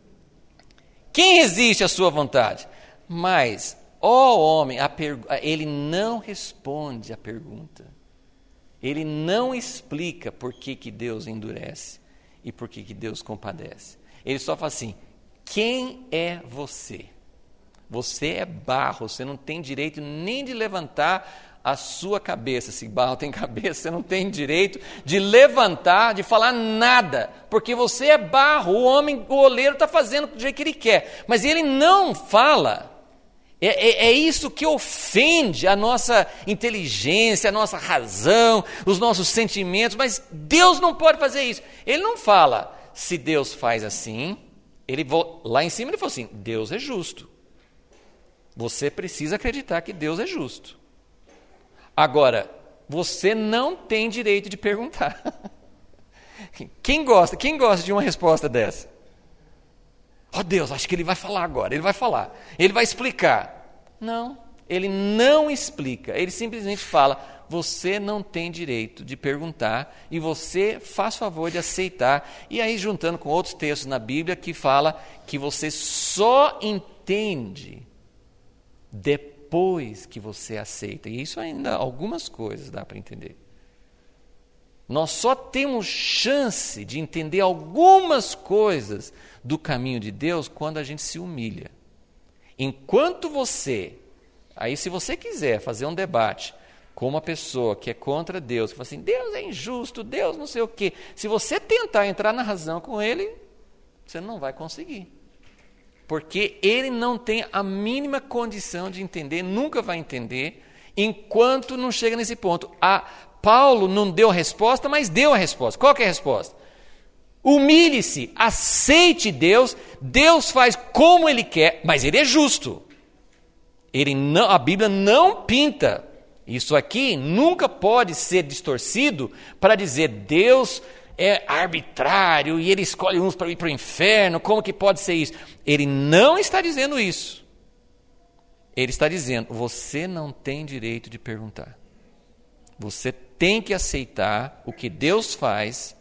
A: Quem resiste à sua vontade? Mas, ó homem, ele não responde a pergunta. Ele não explica por que Deus endurece e por que Deus compadece. Ele só fala assim, quem é você? Você é barro, você não tem direito nem de levantar a sua cabeça. Se barro tem cabeça, você não tem direito de levantar, de falar nada, porque você é barro, o oleiro está fazendo do jeito que ele quer, mas ele não fala. É isso que ofende a nossa inteligência, a nossa razão, os nossos sentimentos, mas Deus não pode fazer isso. Ele não fala, se Deus faz assim, lá em cima ele falou assim, Deus é justo. Você precisa acreditar que Deus é justo. Agora, você não tem direito de perguntar. Quem gosta de uma resposta dessa? Oh Deus, acho que ele vai falar agora, ele vai falar, ele vai explicar. Não, ele não explica, ele simplesmente fala, você não tem direito de perguntar e você faz favor de aceitar. E aí juntando com outros textos na Bíblia que fala que você só entende depois que você aceita. E isso ainda, algumas coisas dá para entender. Nós só temos chance de entender algumas coisas do caminho de Deus quando a gente se humilha. Enquanto você, aí se você quiser fazer um debate com uma pessoa que é contra Deus, que fala assim, Deus é injusto, Deus não sei o quê, se você tentar entrar na razão com ele, você não vai conseguir. Porque ele não tem a mínima condição de entender, nunca vai entender, enquanto não chega nesse ponto. Paulo não deu a resposta, mas deu a resposta. Qual que é a resposta? Humilhe-se, aceite Deus, Deus faz como Ele quer, mas Ele é justo. A Bíblia não pinta. Isso aqui nunca pode ser distorcido para dizer Deus é arbitrário e Ele escolhe uns para ir para o inferno, como que pode ser isso? Ele não está dizendo isso. Ele está dizendo, você não tem direito de perguntar. Você tem que aceitar o que Deus faz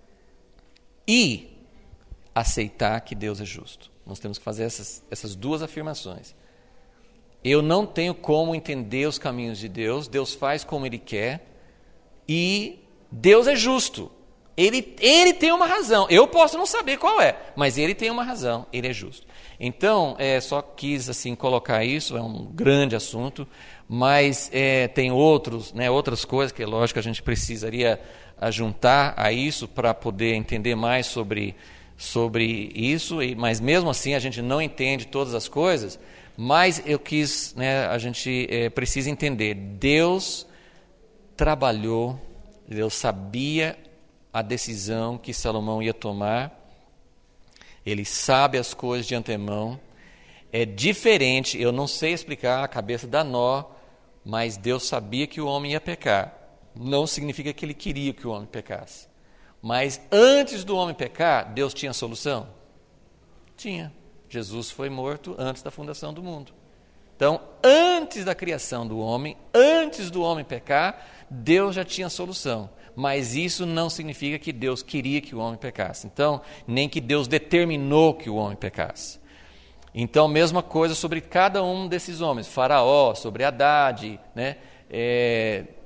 A: e aceitar que Deus é justo. Nós temos que fazer essas duas afirmações. Eu não tenho como entender os caminhos de Deus, Deus faz como Ele quer e Deus é justo. Ele tem uma razão, eu posso não saber qual é, mas Ele tem uma razão, Ele é justo. Então, só quis assim colocar isso, é um grande assunto, mas tem outras coisas que, lógico, a gente precisaria juntar a isso para poder entender mais sobre isso, mas mesmo assim a gente não entende todas as coisas, mas eu quis, a gente precisa entender, Deus trabalhou, Deus sabia a decisão que Salomão ia tomar, Ele sabe as coisas de antemão, é diferente, eu não sei explicar, a cabeça dá nó, mas Deus sabia que o homem ia pecar. Não significa que Ele queria que o homem pecasse. Mas antes do homem pecar, Deus tinha solução? Tinha. Jesus foi morto antes da fundação do mundo. Então, antes da criação do homem, antes do homem pecar, Deus já tinha solução. Mas isso não significa que Deus queria que o homem pecasse. Então, nem que Deus determinou que o homem pecasse. Então, mesma coisa sobre cada um desses homens. Faraó, sobre Haddad,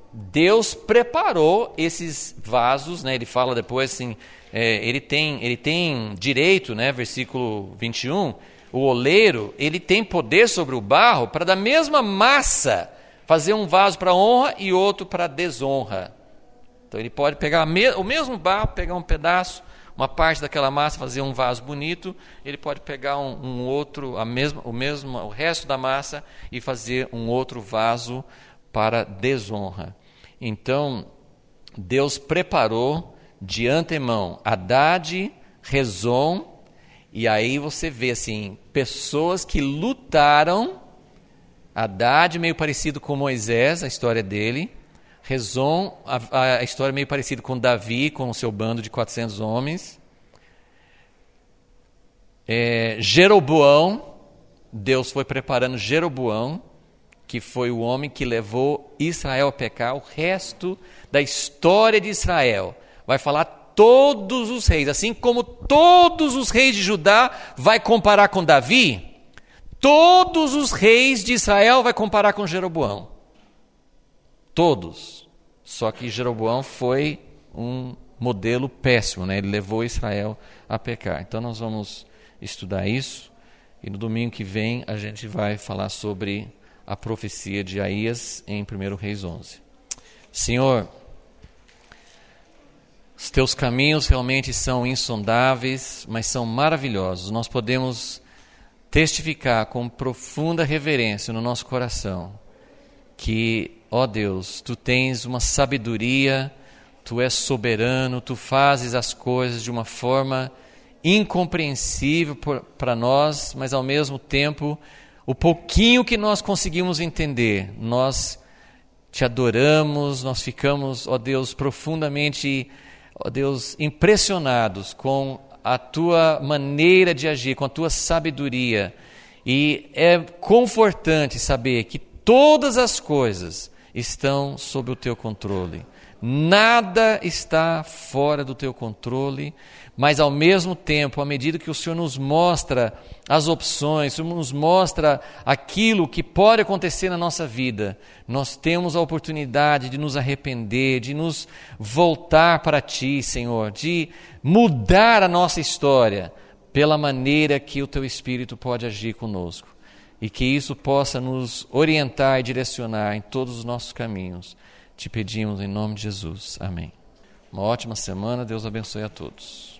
A: Deus preparou esses vasos, né? Ele fala depois assim, ele tem direito, né? Versículo 21, o oleiro, ele tem poder sobre o barro para da mesma massa fazer um vaso para honra e outro para desonra. Então ele pode pegar o mesmo barro, pegar um pedaço, uma parte daquela massa, fazer um vaso bonito. Ele pode pegar um outro, o resto da massa e fazer um outro vaso para desonra. Então, Deus preparou de antemão Haddad, Rezon, e aí você vê assim, pessoas que lutaram. Haddad, meio parecido com Moisés, a história dele. Rezon, a história meio parecida com Davi, com o seu bando de 400 homens. Jeroboão, Deus foi preparando Jeroboão, que foi o homem que levou Israel a pecar. O resto da história de Israel vai falar todos os reis, assim como todos os reis de Judá vai comparar com Davi, todos os reis de Israel vai comparar com Jeroboão. Todos. Só que Jeroboão foi um modelo péssimo, né? Ele levou Israel a pecar. Então nós vamos estudar isso, e no domingo que vem a gente vai falar sobre a profecia de Aías em 1 Reis 11. Senhor, os teus caminhos realmente são insondáveis, mas são maravilhosos. Nós podemos testificar com profunda reverência no nosso coração que, ó Deus, tu tens uma sabedoria, tu és soberano, tu fazes as coisas de uma forma incompreensível para nós, mas ao mesmo tempo, o pouquinho que nós conseguimos entender, nós te adoramos, nós ficamos, ó Deus, profundamente, ó Deus, impressionados com a tua maneira de agir, com a tua sabedoria. E é confortante saber que todas as coisas estão sob o teu controle. Nada está fora do teu controle, mas ao mesmo tempo, à medida que o Senhor nos mostra as opções, o Senhor nos mostra aquilo que pode acontecer na nossa vida, nós temos a oportunidade de nos arrepender, de nos voltar para Ti, Senhor, de mudar a nossa história pela maneira que o Teu Espírito pode agir conosco. E que isso possa nos orientar e direcionar em todos os nossos caminhos. Te pedimos em nome de Jesus. Amém. Uma ótima semana. Deus abençoe a todos.